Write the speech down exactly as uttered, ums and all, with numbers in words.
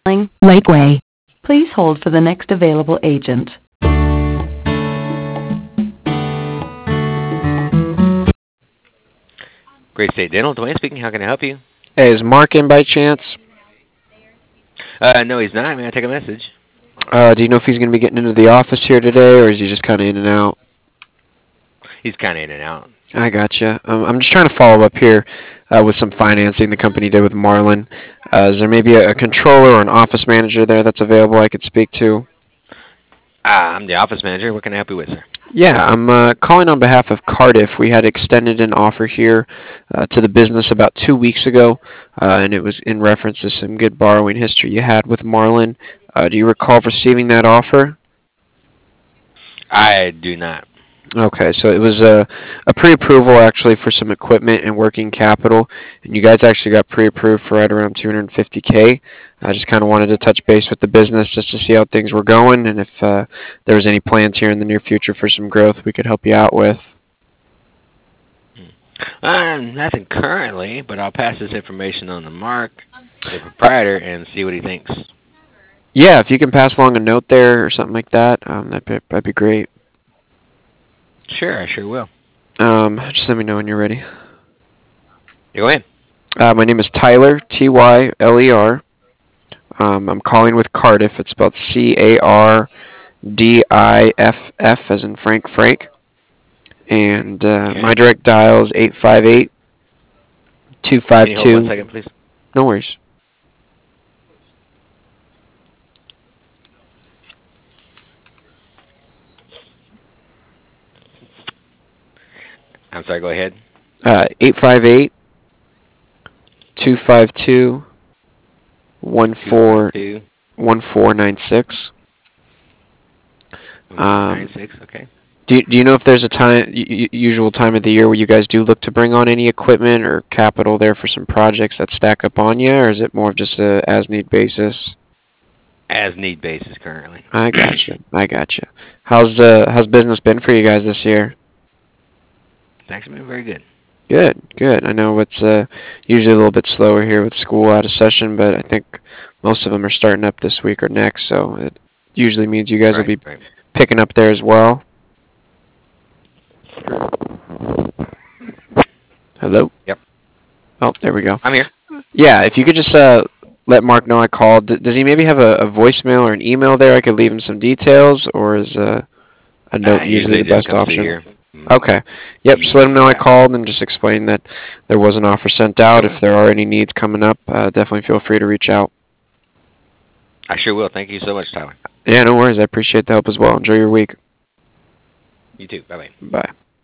Lakeway. Please hold for the next available agent. Great State Dental, Dwayne speaking. How can I help you? Hey, is Mark in by chance? Uh, no, he's not. May I take a message? Uh, do you know if he's going to be getting into the office here today, or is he just kind of in and out? He's kind of in and out. I gotcha. Um, I'm just trying to follow up here uh, with some financing the company did with Marlin. Uh, is there maybe a, a controller or an office manager there that's available I could speak to? Ah, I'm the office manager. What can I help you with, sir? Yeah, I'm uh, calling on behalf of Cardiff. We had extended an offer here uh, to the business about two weeks ago, uh, and it was in reference to some good borrowing history you had with Marlin. Uh, do you recall receiving that offer? I do not. Okay, so it was a, a pre-approval actually for some equipment and working capital, and you guys actually got pre-approved for right around two hundred fifty K. I just kind of wanted to touch base with the business just to see how things were going, and if uh, there was any plans here in the near future for some growth we could help you out with. Uh, nothing currently, but I'll pass this information on to Mark, the proprietor, and see what he thinks. Yeah, if you can pass along a note there or something like that, um, that'd, be, that'd be great. Sure, I sure will. Um, just let me know when you're ready. You go ahead. Uh, my name is Tyler, T Y L E R. Um, I'm calling with Cardiff. It's spelled C A R D I F F as in Frank Frank. And uh, Okay. my direct dial is eight five eight, two five two. Can you hold one second, please? No worries. I'm sorry, go ahead. Uh, eight five eight, two five two, one four one four nine six. Um, nine six, okay. do, you- do you know if there's a time, u- usual time of the year where you guys do look to bring on any equipment or capital there for some projects that stack up on you, or is it more of just a as-need basis? As need basis currently. I gotcha. I gotcha. How's uh how's business been for you guys this year? It's actually been very good. Good, good. I know it's uh usually a little bit slower here with school out of session, but I think most of them are starting up this week or next, so it usually means you guys will Right, be right. picking up there as well. Hello? Yep. Oh, there we go. I'm here. Yeah, if you could just uh let Mark know I called. D- does he maybe have a, a voicemail or an email there? I could leave him some details, or is uh, a note Uh, usually usually the just best comes through option? here. Mm, Okay. Yep, just let him know I Yeah. called and just explain that there was an offer sent I out. sure If will. there are any needs coming up, uh, definitely feel free to reach out. I sure will. Thank you so much, Tyler. Yeah, no worries. I appreciate the help as well. Enjoy your week. You too. Bye-bye. Bye.